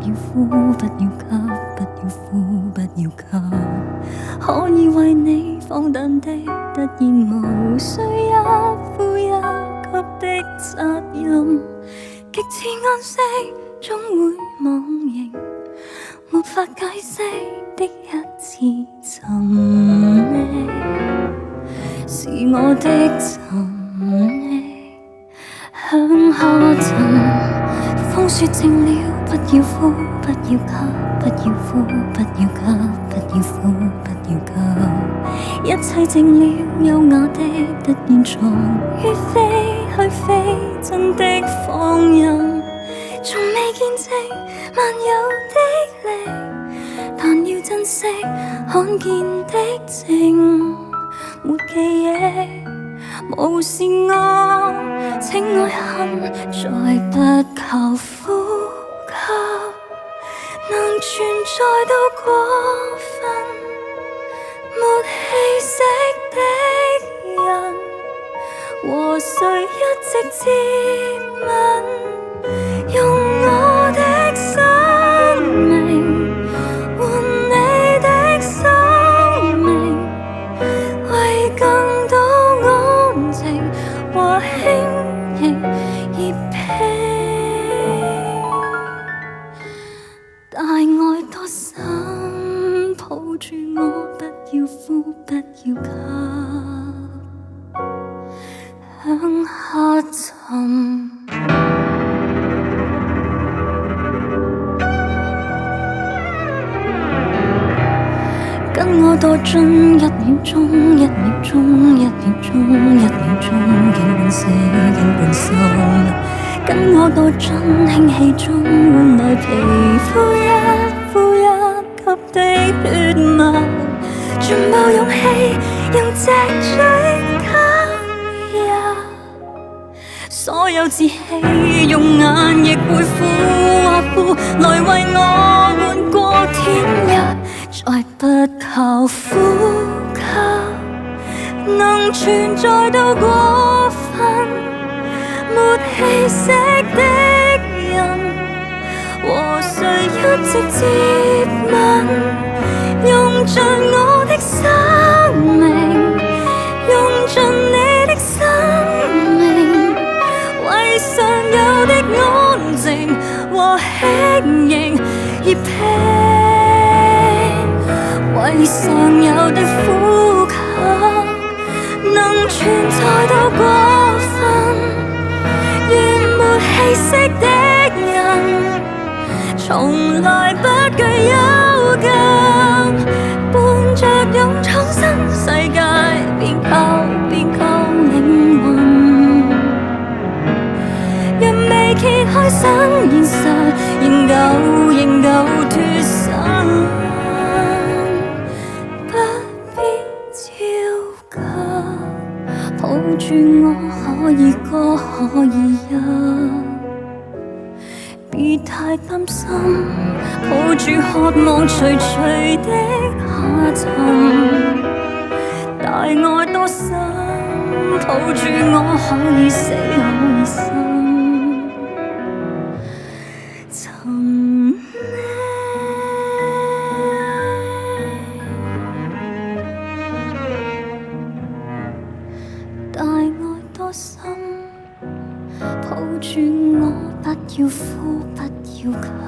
要呼，不要吸，不要呼，不要吸。可以為你放膽的，突然無需一呼一吸的責任。極致安息，終會忘形，沒法解釋的一次尋覓，是我的尋覓。向下沉，風雪靜了，不要呼，不要吸，不要呼，不要吸，不要呼，不要吸。一切靜了，優雅的突然藏於飛去飛真的放任，從未見證萬有的力，但要珍惜看見的靜，沒記憶。無視我，請愛恨再不靠呼吸，能存在到過分，沒氣息的人，和誰一直接吻，用我的生命換你的生命，為更多安靜和輕盈而拼。大愛多深，抱住我，不要呼，不要吸，向下沉。跟我墮進一秒鐘，一秒鐘，一秒鐘，一秒鐘，竟半死，竟半生。跟我墮進氫氣中，換來皮膚一呼一吸的血脈，全部勇氣用脊椎吸入，所有志氣用眼亦會呼啊呼，來為我換過天日。再不靠呼吸，能存在到過分，沒氣息的人，和誰一直接吻，用盡我的生命，用盡你的生命，為常有的安靜和輕盈而拼。為常有的呼吸，能存在到過分，願沒氣息的人，從來不懼幽禁，伴着勇闖新世界，邊靠靈魂。若未揭開新現實，仍舊脫身。抱住我，可以歌可以泣，別太擔心，抱住渴望徐徐的下沉。大愛多深，抱住我可以死可以生，尋大愛多深，抱住我，不要呼，不要吸。